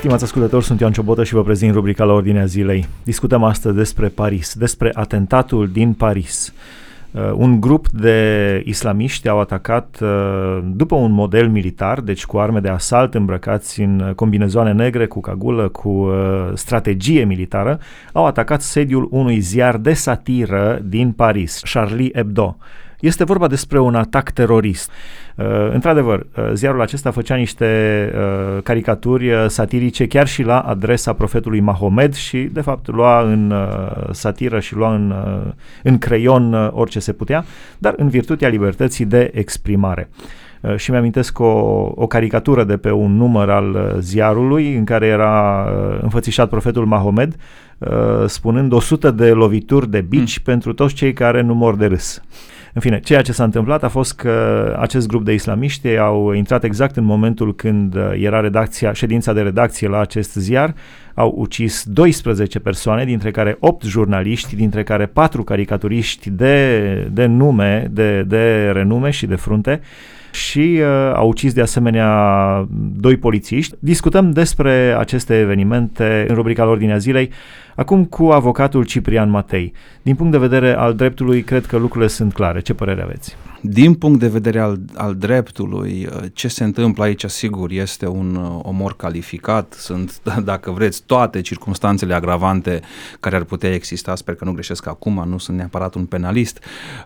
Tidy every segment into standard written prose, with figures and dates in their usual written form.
Stimați ascultători, sunt Ioan Ciobotă și vă prezint rubrica La Ordinea Zilei. Discutăm astăzi despre Paris, despre atentatul din Paris. Un grup de islamiști au atacat după un model militar, deci cu arme de asalt îmbrăcați în combinezoane negre, cu cagulă, cu strategie militară, au atacat sediul unui ziar de satiră din Paris, Charlie Hebdo. Este vorba despre un atac terorist. Într-adevăr, ziarul acesta făcea niște caricaturi satirice chiar și la adresa profetului Mahomed și, de fapt, lua în satiră și lua în creion orice se putea, dar în virtutea libertății de exprimare. Și mi-amintesc o caricatură de pe un număr al ziarului în care era înfățișat profetul Mahomed spunând 100 de lovituri de bici pentru toți cei care nu mor de râs. În fine, ceea ce s-a întâmplat a fost că acest grup de islamiști au intrat exact în momentul când era ședința de redacție la acest ziar, au ucis 12 persoane, dintre care 8 jurnaliști, dintre care 4 caricaturiști de nume, de renume și de frunte, și au ucis de asemenea 2 polițiști. Discutăm despre aceste evenimente în rubrica La Ordinea Zilei, acum cu avocatul Ciprian Matei. Din punct de vedere al dreptului, cred că lucrurile sunt clare. Ce părere aveți? Din punct de vedere al dreptului, ce se întâmplă aici, sigur, este un omor calificat, sunt, dacă vreți, toate circumstanțele agravante care ar putea exista, sper că nu greșesc acum, nu sunt neapărat un penalist.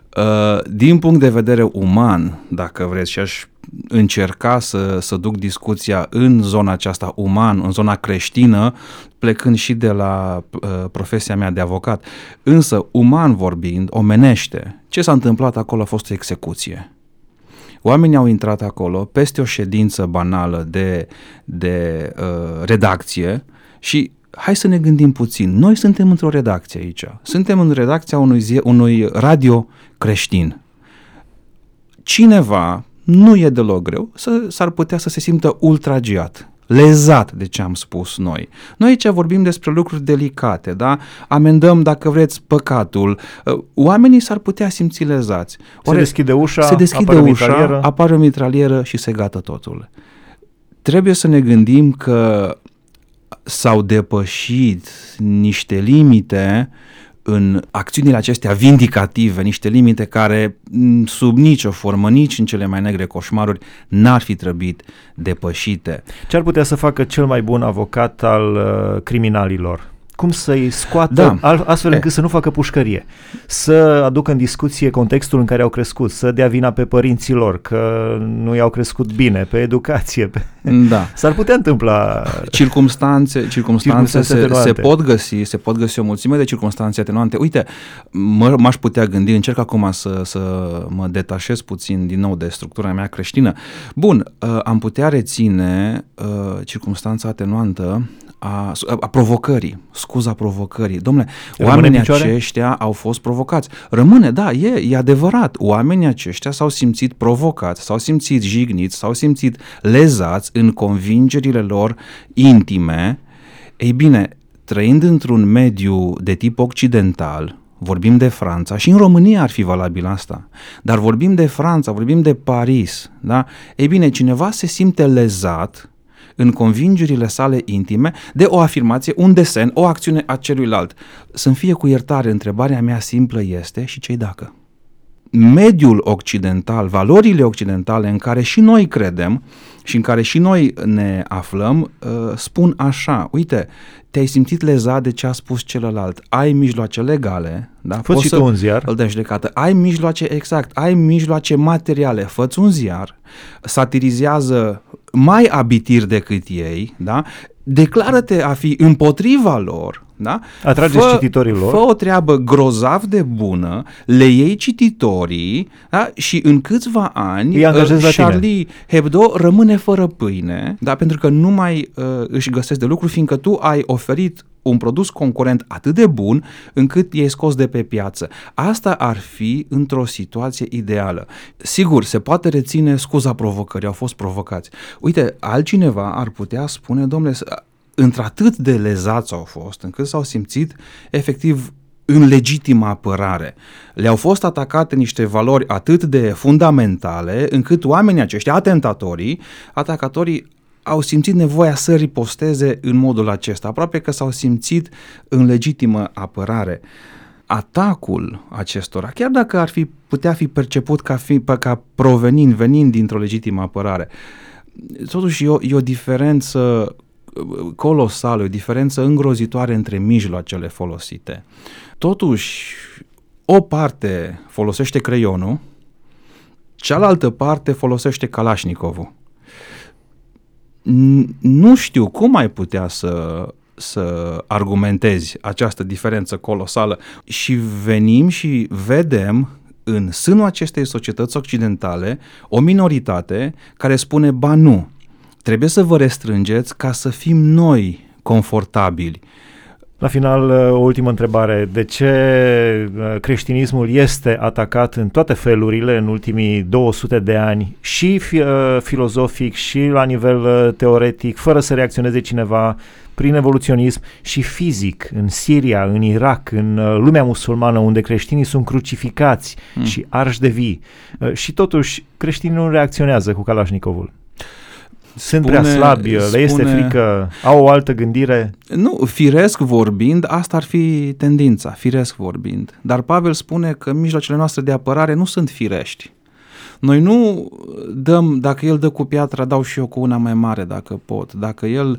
Din punct de vedere uman, dacă vreți, și aș încerca să duc discuția în zona aceasta uman, în zona creștină, plecând și de la profesia mea de avocat, însă uman vorbind, omenește, ce s-a întâmplat acolo a fost o execuție. Oamenii au intrat acolo peste o ședință banală de redacție și hai să ne gândim puțin, noi suntem într-o redacție aici, suntem în redacția unui radio creștin. Cineva, nu e deloc greu, s-ar putea să se simtă ultragiat, lezat de ce am spus noi. Noi aici vorbim despre lucruri delicate, da? Amendăm, dacă vreți, păcatul. Oamenii s-ar putea simți lezați. Se deschide ușa, apare o mitralieră și se gata totul. Trebuie să ne gândim că s-au depășit niște limite în acțiunile acestea vindicative, niște limite care sub nicio formă, nici în cele mai negre coșmaruri, n-ar fi trebuit depășite. Ce ar putea să facă cel mai bun avocat al criminalilor? Cum să-i scoată, astfel încât să nu facă pușcărie, să aducă în discuție contextul în care au crescut, să dea vina pe părinții lor, că nu i-au crescut bine, pe educație. Da. S-ar putea întâmpla circumstanțe se pot găsi o mulțime de circumstanțe atenuante. Uite, m-aș putea gândi, încerc acum să mă detașez puțin din nou de structura mea creștină. Bun, am putea reține circumstanța atenuantă a provocării, scuza provocării. Dom'le, oamenii aceștia au fost provocați. Rămâne, da, e adevărat. Oamenii aceștia s-au simțit provocați, s-au simțit jigniți, s-au simțit lezați în convingerile lor intime. Ei bine, trăind într-un mediu de tip occidental, vorbim de Franța, și în România ar fi valabil asta, dar vorbim de Franța, vorbim de Paris, da? Ei bine, cineva se simte lezat în convingerile sale intime de o afirmație, un desen, o acțiune a celuilalt. Să-mi fie cu iertare, întrebarea mea simplă este: și ce-i dacă? Mediul occidental, valorile occidentale în care și noi credem și în care și noi ne aflăm, spun așa: uite, te-ai simțit lezat de ce a spus celălalt, ai mijloace legale, da? Fă și tu un ziar, îl dai în judecată, ai mijloace materiale, fă-ți un ziar, satirizează mai abitir decât ei, da? Declară-te a fi împotriva lor, da? Atrageți cititorii lor. Fă o treabă grozav de bună, le iei cititorii, da? Și în câțiva ani Charlie Hebdo rămâne fără pâine, da? Pentru că nu mai își găsesc de lucru, fiindcă tu ai oferit un produs concurent atât de bun încât i-ai scos de pe piață. Asta ar fi într-o situație ideală. Sigur, se poate reține scuza provocării, au fost provocați. Uite, altcineva ar putea spune: domnule, într-atât de lezați au fost, încât s-au simțit efectiv în legitimă apărare. Le-au fost atacate niște valori atât de fundamentale, încât oamenii aceștia, atacatorii, au simțit nevoia să riposteze în modul acesta, aproape că s-au simțit în legitimă apărare. Atacul acestora, chiar dacă putea fi perceput ca venind dintr-o legitimă apărare, totuși e o diferență colosală, o diferență îngrozitoare între mijloacele folosite. Totuși, o parte folosește creionul, cealaltă parte folosește Kalashnikovul. Nu știu cum ai putea să argumentezi această diferență colosală și venim și vedem în sânul acestei societăți occidentale o minoritate care spune, ba nu, trebuie să vă restrângeți ca să fim noi confortabili. La final, o ultimă întrebare. De ce creștinismul este atacat în toate felurile în ultimii 200 de ani, și filozofic, și la nivel teoretic, fără să reacționeze cineva, prin evoluționism, și fizic, în Siria, în Irak, în lumea musulmană, unde creștinii sunt crucificați și arși de vii. Și totuși, creștinii nu reacționează cu Kalashnikovul. Sunt prea slabi, le este frică, au o altă gândire? Nu, firesc vorbind, asta ar fi tendința, firesc vorbind. Dar Pavel spune că mijloacele noastre de apărare nu sunt firești. Noi nu dăm, dacă el dă cu piatra, dau și eu cu una mai mare dacă pot. Dacă el,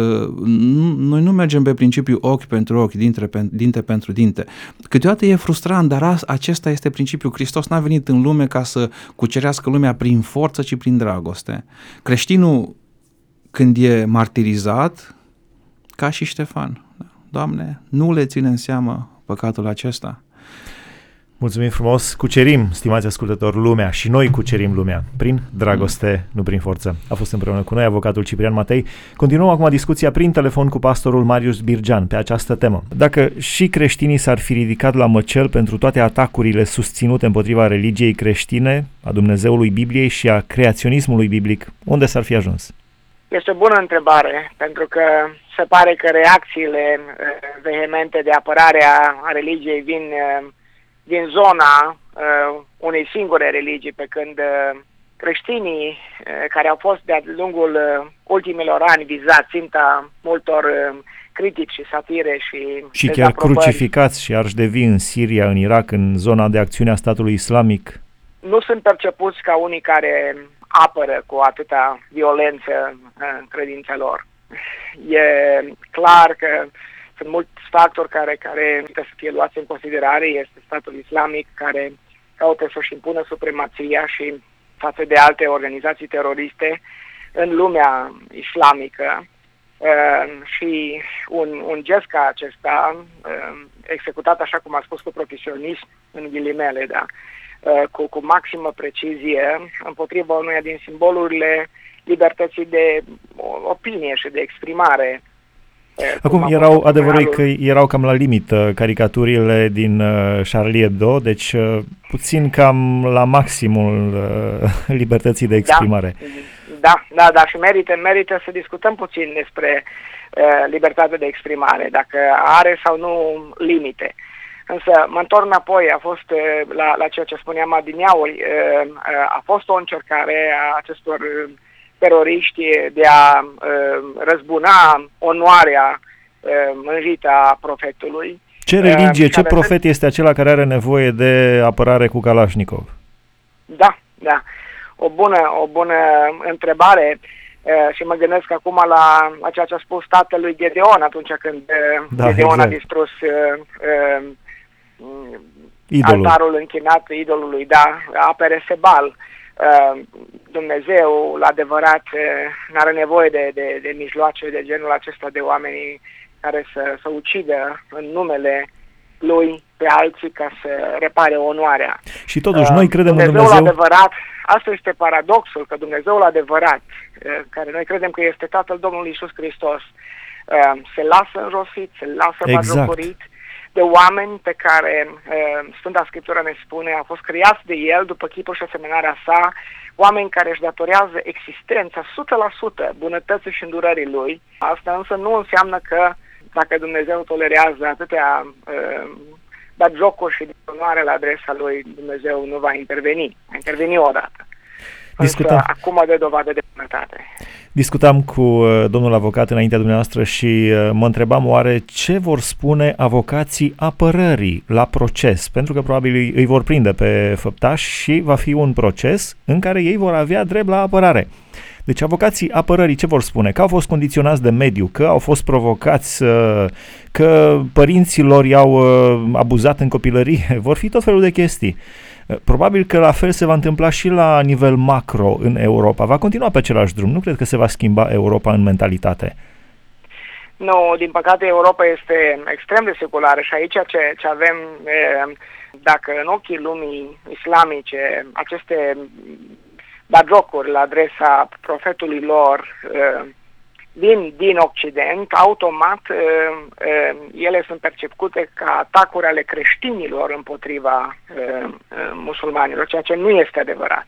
noi nu mergem pe principiu ochi pentru ochi, dinte pentru dinte. Câteodată e frustrant, dar acesta este principiul. Hristos n-a venit în lume ca să cucerească lumea prin forță, ci prin dragoste. Creștinul, când e martirizat, ca și Ștefan, Doamne, nu le ține în seamă păcatul acesta. Mulțumim frumos, cucerim, stimați ascultători, lumea și noi cucerim lumea prin dragoste, nu prin forță. A fost împreună cu noi avocatul Ciprian Matei. Continuăm acum discuția prin telefon cu pastorul Marius Birgean pe această temă. Dacă și creștinii s-ar fi ridicat la măcel pentru toate atacurile susținute împotriva religiei creștine, a Dumnezeului Bibliei și a creaționismului biblic, unde s-ar fi ajuns? Este o bună întrebare, pentru că se pare că reacțiile vehemente de apărare a religiei vin din zona unei singure religii, pe când creștinii care au fost de-a lungul ultimilor ani vizați, ținta multor critici și satire și chiar crucificați și arși de vii în Siria, în Irak, în zona de acțiune a statului islamic, nu sunt percepuți ca unii care apără cu atâta violență credința lor. E clar că sunt mulți factori care trebuie să fie luați în considerare. Este statul islamic care caută să-și impună supremația și față de alte organizații teroriste în lumea islamică. Și un gest ca acesta, executat așa cum a spus cu profesionism, în ghilimele, da, cu maximă precizie, împotriva unuia din simbolurile libertății de opinie și de exprimare. Acum adevărul că erau cam la limită caricaturile din Charlie Hebdo, deci puțin cam la maximul libertății de exprimare. Da, și merită să discutăm puțin despre libertatea de exprimare, dacă are sau nu limite. Însă mă întorc înapoi, a fost la ceea ce spuneam adineauri, a fost o încercare a acestor teroriști de a răzbuna onoarea mânjită a profetului. Ce religie, ce profet este acela care are nevoie de apărare cu Kalashnikov? Da. O bună întrebare și mă gândesc acum la ceea ce a spus tatălui Gedeon atunci când Gedeon a distrus altarul închinat idolului, apere Sebal. Dumnezeu, la adevărat, n-are nevoie de mijloace de genul acesta, de oameni care să ucidă în numele lui pe alții ca să repare onoarea. Și totuși noi credem în Dumnezeu adevărat, asta este paradoxul, că Dumnezeul adevărat, care noi credem că este Tatăl Domnului Iisus Hristos, se lasă înrosit, se lasă batjocorit de oameni pe care Sfânta Scriptură ne spune a fost creați de El după chipul și asemănarea sa, oameni care își datorează existența 100% bunătății și îndurării Lui. Asta însă nu înseamnă că dacă Dumnezeu tolerează atâtea batjocuri și disonare la adresa Lui, Dumnezeu nu va interveni. Va interveni odată. Însă acum dă dovadă de bunătate. păcătate. Discutam cu domnul avocat înaintea dumneavoastră și mă întrebam oare ce vor spune avocații apărării la proces, pentru că probabil îi vor prinde pe făptași și va fi un proces în care ei vor avea drept la apărare. Deci avocații apărării ce vor spune? Că au fost condiționați de mediu, că au fost provocați, că părinții lor i-au abuzat în copilărie, vor fi tot felul de chestii. Probabil că la fel se va întâmpla și la nivel macro în Europa. Va continua pe același drum. Nu cred că se va schimba Europa în mentalitate. Nu, din păcate Europa este extrem de seculară și aici ce avem, dacă în ochii lumii islamice aceste bagiocuri la adresa profetului lor din Occident, automat ele sunt percepute ca atacuri ale creștinilor împotriva musulmanilor, ceea ce nu este adevărat.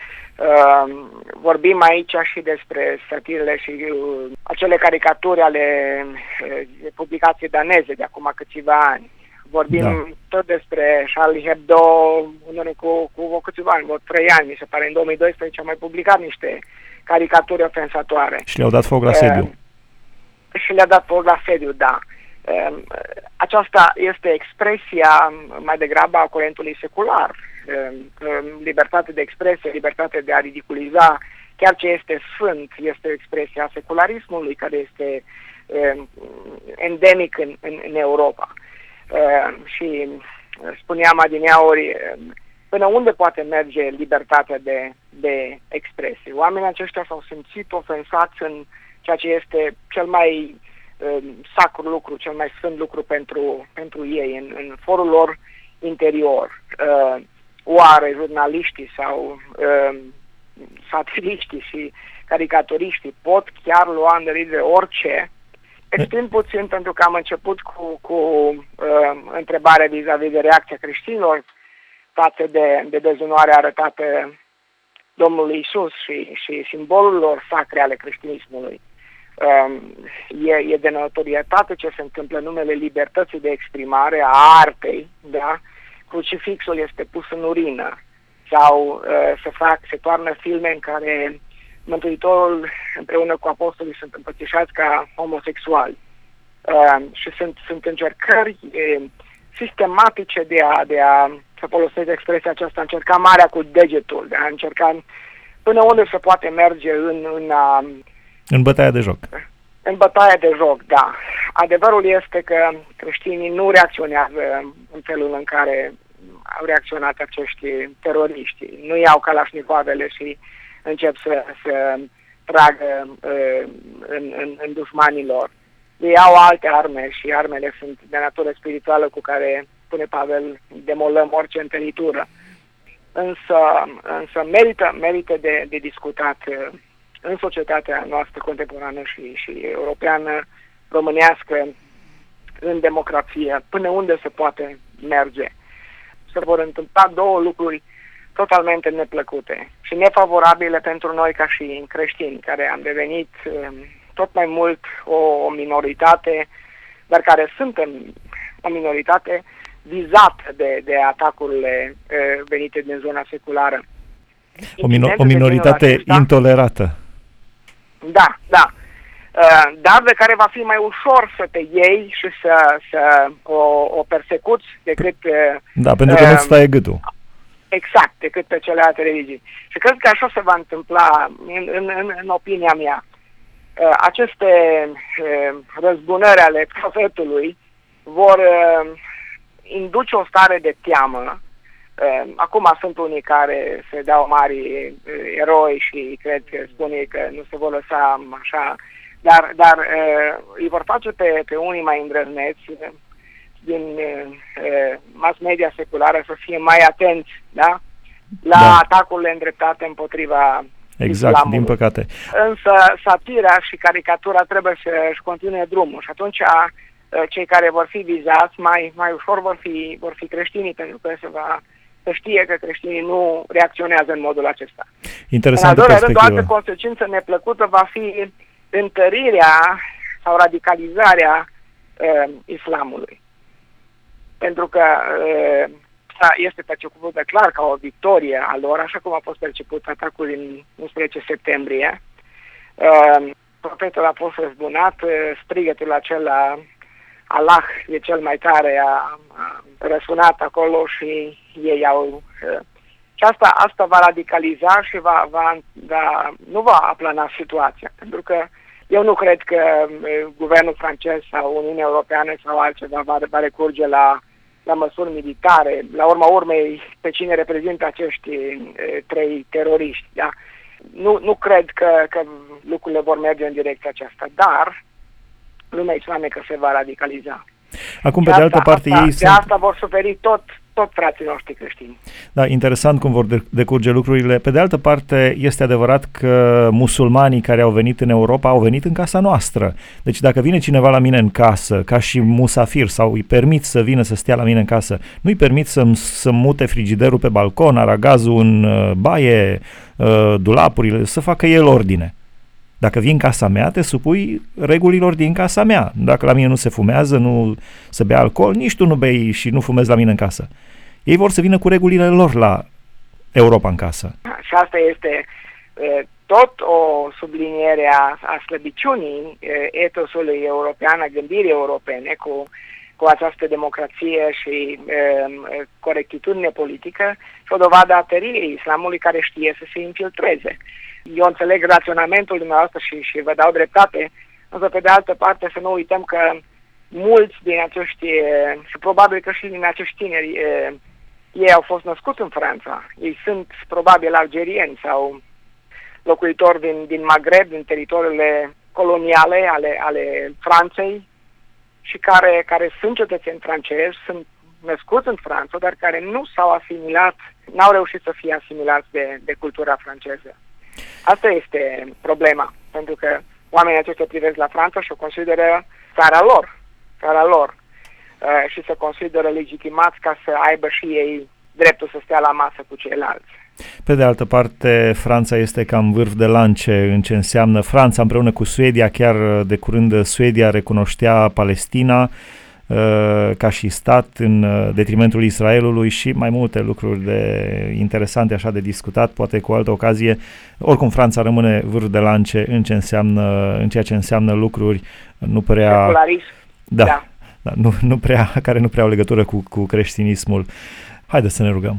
Vorbim aici și despre satirele și acele caricaturi ale publicației daneze de acum câțiva ani. Vorbim tot despre Charlie Hebdo cu câțiva ani, 3 ani, mi se pare, în 2012 am mai publicat niște caricaturi ofensatoare. Și le-au dat foc la sediu. Și le-a dat foc la sediu, da. Aceasta este expresia mai degrabă a curentului secular. Libertate de expresie, libertate de a ridiculiza chiar ce este sfânt, este expresia secularismului care este endemic în Europa. Și spuneam adineauri, până unde poate merge libertatea de expresie? Oamenii aceștia s-au simțit ofensați în ceea ce este cel mai sacru lucru, cel mai sfânt lucru pentru ei, în forul lor interior. Oare jurnaliștii sau satiriștii și caricaturiștii pot chiar lua în derivire orice? Extind puțin pentru că am început cu întrebarea vis-a-vis de reacția creștinilor față de dezonoarea arătată Domnului Iisus și simbolul lor sacre ale creștinismului. E de notorietate ce se întâmplă în numele libertății de exprimare a artei, da? Crucifixul este pus în urină sau se toarnă filme în care Mântuitorul împreună cu apostolii sunt împățișați ca homosexuali. Și sunt încercări sistematice de a să folosesc expresia aceasta, încerca marea cu degetul, de a încerca până unde se poate merge în bătaia de joc. În bătaia de joc, da. Adevărul este că creștinii nu reacționează în felul în care au reacționat acești teroriști. Nu iau calașnicoavele și încep să tragă în dușmanilor. Ei au alte arme și armele sunt de natură spirituală cu care, spune Pavel, demolăm orice întăritură. Însă merită de discutat în societatea noastră contemporană și europeană, românească, în democrație, până unde se poate merge. Se vor întâmpla două lucruri totalmente neplăcute și nefavorabile pentru noi ca și creștini, care am devenit tot mai mult o minoritate, dar care suntem o minoritate vizată de atacurile venite din zona seculară. O minoritate intolerată. Da. Dar de care va fi mai ușor să te iei și să o persecuți decât... Da, pentru că nu-ți taie gâtul. Exact, decât pe celelalte religii. Și cred că așa se va întâmpla, în opinia mea. Aceste răzbunări ale profetului vor induce o stare de teamă. Acum sunt unii care se dau mari eroi și cred că spun ei că nu se vor lăsa așa, dar îi vor face pe unii mai îndrăzneți din mass media seculară să fie mai atenți, da? La atacurile îndreptate împotriva islamului. Din păcate. Însă satira și caricatura trebuie să-și continue drumul și atunci cei care vor fi vizați mai ușor vor fi creștinii, pentru că să știe că creștinii nu reacționează în modul acesta. Interesantă în al doilea rând, o perspectivă. altă consecință neplăcută va fi întărirea sau radicalizarea islamului. Pentru că este percepută clar ca o victorie a lor, așa cum a fost perceput atacul din 11 septembrie, Profetul a fost răzbunat, strigătul acela Allah e cel mai tare a răsunat acolo și ei au... Și asta va radicaliza și nu va aplana situația, pentru că eu nu cred că guvernul francez sau Uniunea Europeană sau altceva va recurge la măsuri militare. La urma urmei, pe cine reprezintă acești trei teroriști, da? Nu cred că lucrurile vor merge în direcția aceasta, dar lumea islamică se va radicaliza. Acum, pe de altă parte, ei de asta vor suferi tot frații noștri creștini. Da, interesant cum vor decurge lucrurile. Pe de altă parte, este adevărat că musulmanii care au venit în Europa au venit în casa noastră. Deci dacă vine cineva la mine în casă, ca și musafir, sau îi permit să vină să stea la mine în casă, nu îi permit să mute frigiderul pe balcon, aragazul în baie, dulapurile, să facă el ordine. Dacă vii în casa mea, te supui regulilor din casa mea. Dacă la mine nu se fumează, nu se bea alcool, nici tu nu bei și nu fumezi la mine în casă. Ei vor să vină cu regulile lor la Europa în casă. Și asta este tot o subliniere a slăbiciunii etosului european, a gândirii europene cu această democrație și corectitudine politică și o dovadă a tăriei islamului care știe să se infiltreze. Eu înțeleg raționamentul dumneavoastră și vă dau dreptate, însă pe de altă parte să nu uităm că mulți din acești, și probabil că și din acești tineri, ei au fost născuți în Franța. Ei sunt probabil algerieni sau locuitori din Maghreb, din teritoriile coloniale ale Franței și care sunt cetățeni francezi, sunt născuți în Franța, dar care nu s-au asimilat, n-au reușit să fie asimilați de cultura franceză. Asta este problema, pentru că oamenii aceștia privesc la Franța și o consideră țara lor și se consideră legitimați ca să aibă și ei dreptul să stea la masă cu ceilalți. Pe de altă parte, Franța este cam vârf de lance în ce înseamnă Franța împreună cu Suedia. Chiar de curând Suedia recunoștea Palestina ca și stat în detrimentul Israelului și mai multe lucruri interesante așa de discutat, poate cu o altă ocazie. Oricum Franța rămâne vârf de lance în ceea ce înseamnă lucruri nu prea care nu prea au legătură cu creștinismul. Haideți să ne rugăm.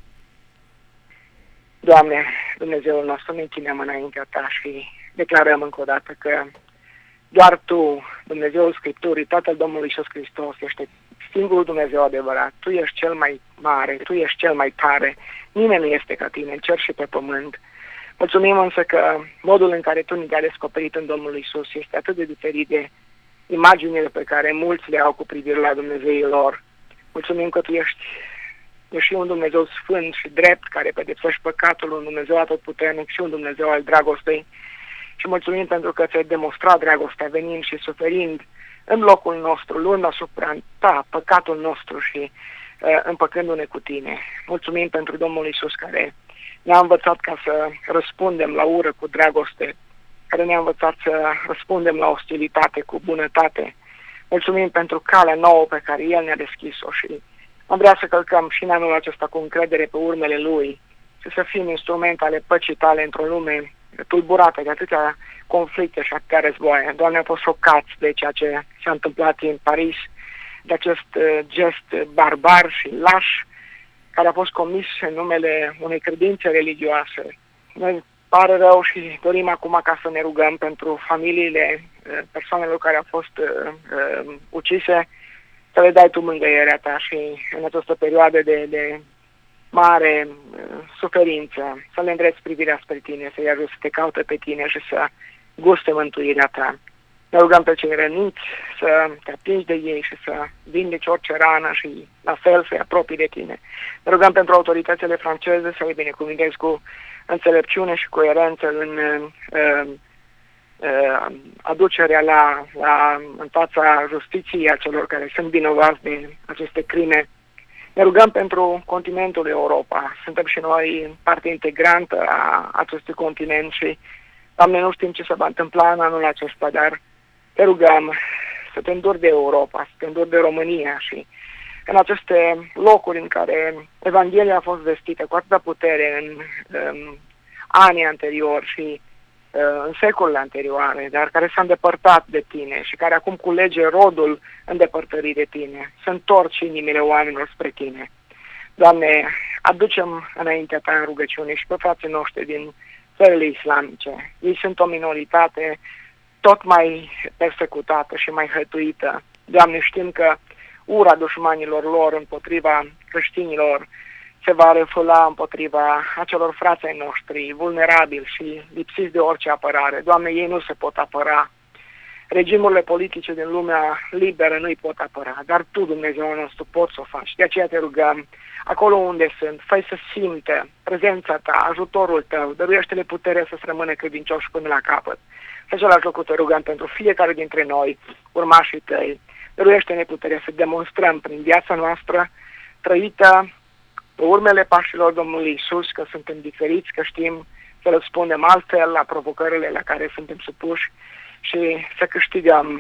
Doamne, Dumnezeul nostru, ne închinăm înaintea Ta și declarăm încă o dată că doar Tu, Dumnezeul Scripturii, Tatăl Domnului Iisus Hristos, ești singurul Dumnezeu adevărat. Tu ești cel mai mare, Tu ești cel mai tare. Nimeni nu este ca Tine în cer și pe pământ. Mulțumim însă că modul în care Tu ne-ai descoperit în Domnul Iisus este atât de diferit de imaginile pe care mulți le au cu privire la Dumnezeii lor. Mulțumim că Tu ești și un Dumnezeu sfânt și drept, care pedepsești păcatul, un Dumnezeu atotputernic și un Dumnezeu al dragostei. Și mulțumim pentru că ți-ai demonstrat dragostea venind și suferind în locul nostru, luând asupra Ta păcatul nostru și împăcându-ne cu Tine. Mulțumim pentru Domnul Iisus care ne-a învățat ca să răspundem la ură cu dragoste, care ne-a învățat să răspundem la ostilitate cu bunătate. Mulțumim pentru calea nouă pe care El ne-a deschis-o și am vrea să călcăm și în anul acesta cu încredere pe urmele Lui și să fim instrumente ale păcii Tale într-o lume tulburată de atâtea conflicte și atâtea războaie. Doamne, am fost șocați de ceea ce s-a întâmplat în Paris, de acest gest barbar și laș care a fost comis în numele unei credințe religioase. Noi pare rău și dorim acum ca să ne rugăm pentru familiile persoanelor care au fost ucise, să le dai Tu mângâierea Ta și în această perioadă de mare suferință, să le îndreți privirea spre Tine, să-i ajut să Te caute pe Tine și să guste mântuirea Ta. Ne rugăm pe cei răniți să Te atingi de ei și să vindeci orice rană și la fel să-i apropii de Tine. Ne rugăm pentru autoritățile franceze să le binecuvântezi cu înțelepciune și coerență în aducerea în fața justiției a celor care sunt vinovați de aceste crime. Ne rugăm pentru continentul Europa. Suntem și noi parte integrantă a acestui continent și, Doamne, nu știm ce se va întâmpla în anul acesta, dar Te rugăm să Te înduri de Europa, să Te înduri de România și în aceste locuri în care Evanghelia a fost vestită cu atâta putere în anii anteriori și în secolele anterioare, dar care s-a îndepărtat de tine și care acum culege rodul îndepărtării de tine, să întorci inimile oamenilor spre tine. Doamne, aducem înaintea ta în rugăciune și pe frații noștri din țările islamice. Ei sunt o minoritate tot mai persecutată și mai hătuită. Doamne, știm că ura dușmanilor lor împotriva creștinilor se va refula împotriva acelor frații noștri vulnerabili și lipsiți de orice apărare. Doamne, ei nu se pot apăra. Regimurile politice din lumea liberă nu îi pot apăra, dar Tu, Dumnezeu nostru, poți să o faci. De aceea te rugăm, acolo unde sunt, fă să simte prezența Ta, ajutorul Tău, dăruiește-le puterea să-ți rămână credincioși până la capăt. Și același lucru te rugăm pentru fiecare dintre noi, urmașii Tăi, dăruiește-ne puterea să demonstrăm prin viața noastră trăită pe urmele pașilor Domnului Iisus, că suntem diferiți, că știm să răspundem altfel la provocările la care suntem supuși și să câștigăm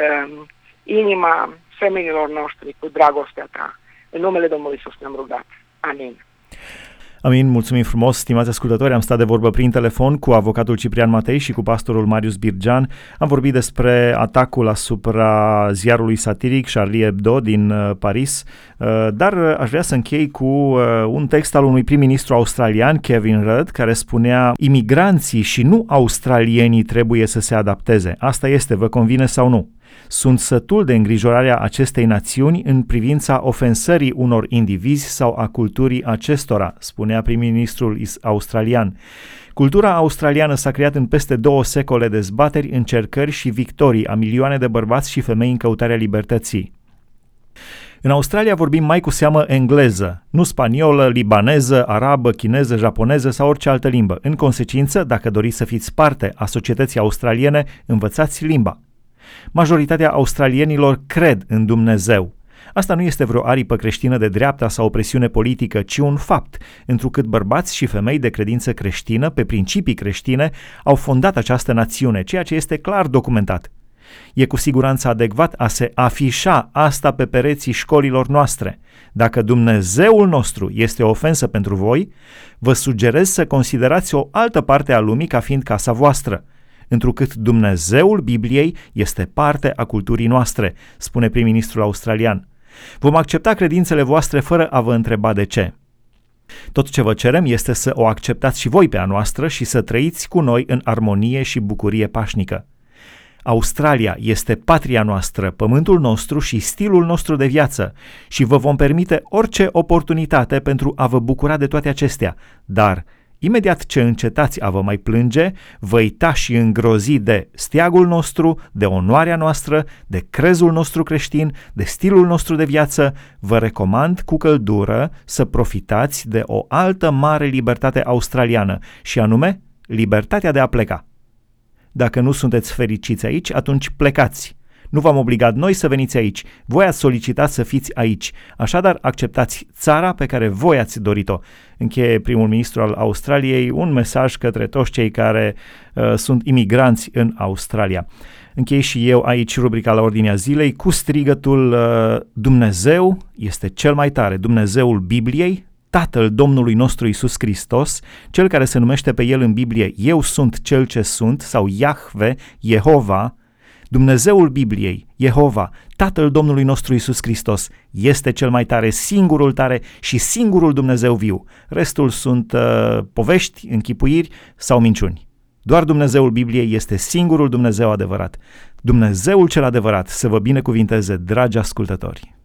inima semenilor noștri cu dragostea Ta. În numele Domnului Iisus ne-am rugat. Amin. Amin, mulțumim frumos, stimați ascultători, am stat de vorbă prin telefon cu avocatul Ciprian Matei și cu pastorul Marius Birgean. Am vorbit despre atacul asupra ziarului satiric Charlie Hebdo din Paris, dar aș vrea să închei cu un text al unui prim-ministru australian, Kevin Rudd, care spunea: imigranții și nu australienii trebuie să se adapteze. Asta este, vă convine sau nu? Sunt sătul de îngrijorarea acestei națiuni în privința ofensării unor indivizi sau a culturii acestora, spunea prim-ministrul australian. Cultura australiană s-a creat în peste 2 secole de zbateri, încercări și victorii a milioane de bărbați și femei în căutarea libertății. În Australia vorbim mai cu seamă engleză, nu spaniolă, libaneză, arabă, chineză, japoneză sau orice altă limbă. În consecință, dacă doriți să fiți parte a societății australiene, învățați limba. Majoritatea australienilor cred în Dumnezeu. Asta nu este vreo aripă creștină de dreapta sau o presiune politică, ci un fapt, întrucât bărbați și femei de credință creștină, pe principii creștine, au fondat această națiune, ceea ce este clar documentat. E cu siguranță adecvat a se afișa asta pe pereții școlilor noastre. Dacă Dumnezeul nostru este o ofensă pentru voi, vă sugerez să considerați o altă parte a lumii ca fiind casa voastră, întrucât Dumnezeul Bibliei este parte a culturii noastre, spune prim-ministrul australian. Vom accepta credințele voastre fără a vă întreba de ce. Tot ce vă cerem este să o acceptați și voi pe a noastră și să trăiți cu noi în armonie și bucurie pașnică. Australia este patria noastră, pământul nostru și stilul nostru de viață și vă vom permite orice oportunitate pentru a vă bucura de toate acestea, dar imediat ce încetați a vă mai plânge, vă uita și îngrozi de steagul nostru, de onoarea noastră, de crezul nostru creștin, de stilul nostru de viață, vă recomand cu căldură să profitați de o altă mare libertate australiană, și anume libertatea de a pleca. Dacă nu sunteți fericiți aici, atunci plecați. Nu v-am obligat noi să veniți aici, voi ați solicitat să fiți aici, așadar acceptați țara pe care voi ați dorit-o. Încheie primul ministru al Australiei un mesaj către toți cei care sunt imigranți în Australia. Închei și eu aici rubrica La Ordinea Zilei cu strigătul Dumnezeu este cel mai tare, Dumnezeul Bibliei, Tatăl Domnului nostru Iisus Hristos, cel care se numește pe el în Biblie Eu sunt cel ce sunt, sau Iahve, Jehova, Dumnezeul Bibliei, Jehova, Tatăl Domnului nostru Iisus Hristos, este cel mai tare, singurul tare și singurul Dumnezeu viu. Restul sunt povești, închipuiri sau minciuni. Doar Dumnezeul Bibliei este singurul Dumnezeu adevărat. Dumnezeul cel adevărat să vă binecuvinteze, dragi ascultători!